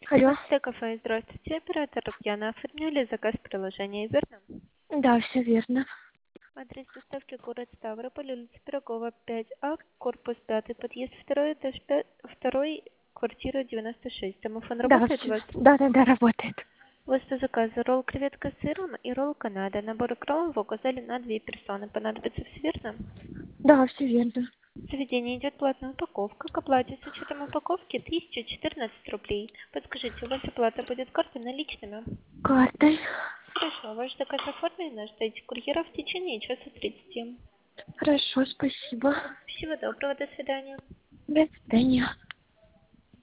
Алло. Кафе, здравствуйте. Оператор Яна. Оформляли заказ приложения, верно? Да, все верно. Адрес доставки город Ставрополь, улица Пирогова, 5А, корпус 5, подъезд 2, этаж 5, 2, квартира 96. Домофон Да, работает у все. вас? Да, работает. У вас по заказу ролл креветка с сыром и ролл Канада. Набор кролл вы указали на 2 персоны. Понадобится все верно? Да, все верно. В заведении идет платная упаковка. К оплате с учетом упаковки 1014 рублей. Подскажите, у вас оплата будет картой наличными? Картой. Хорошо, ваш заказ оформлен, ждите курьера в течение часа 30. Хорошо, спасибо. Всего доброго, до свидания. До свидания.